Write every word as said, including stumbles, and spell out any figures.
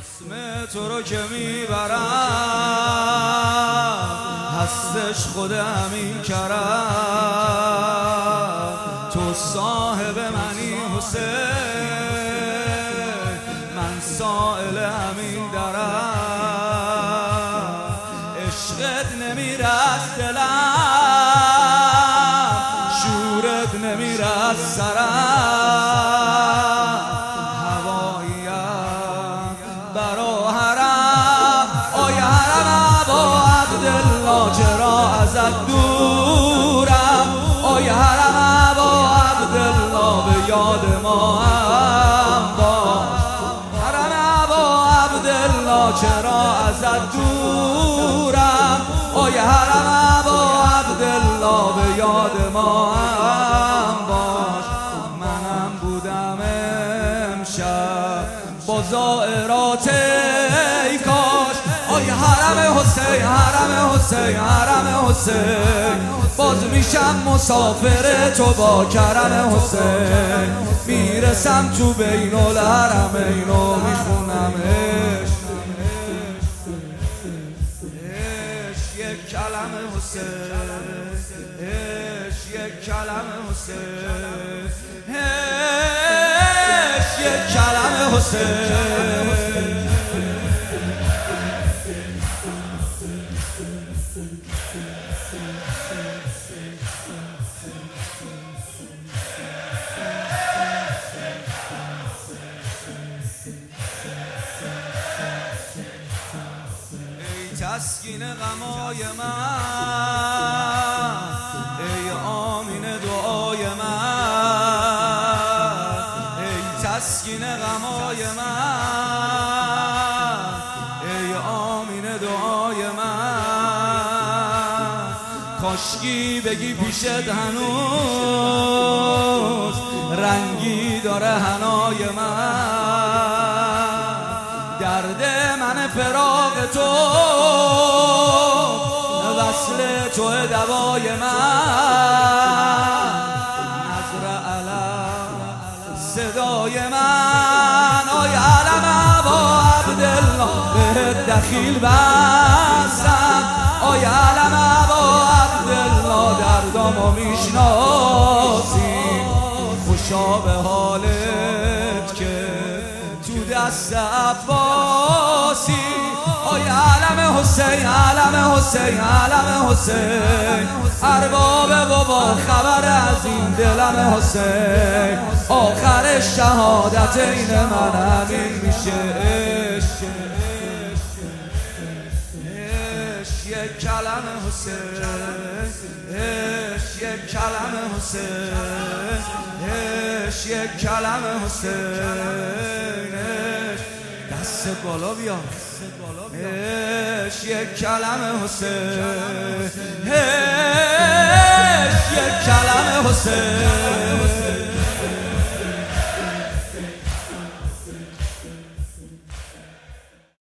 اسم تو رو که میبرم هستش خود همین کرم تو صاحب منی حسین من سائل همین درم عشقت نمیره از دلم شورت نمیره از سرم هواییم برا حرم آی حرم با عبدالله چرا ازت دورم آی حرم با عبدالله به یاد ما هم باش حرم با عبدالله چرا ازت دورم آی حرم با عبدالله به یاد ما هم باش منم بودم امشب با زائرات ای کاش آی حرم حسین حرم حسین حرم حسین باز میشم مسافر تو با کرم حسین میرسم تو بین الحرمین و میخونم عشق عشق یک کلم حسین عشق یک کلم حسین عشق یک کلم حسین تسکین غمای من ای آمین دعای من ای تسکین غمای من ای آمین دعای من کاشکی بگی پیشت هنوز رنگی داره حنای من درد من فراق تو وصل تو دوای من نظر علم صدای من آی علم با عبدالله به دخیل بستم آی علم با عبدالله دردامو میشناسی خوشا به حالت که تو دست عباسی آی علم حسین علم حسین علم حسین ارباب بابا خبر از این دلم حسین آخر شهادت این من همین میشه عشق عشق یک کلم حسین عشق یک کلم حسین عشق یک کلم حسین دست بالا بیا عشق یک کلم حسین عشق یک کلم حسین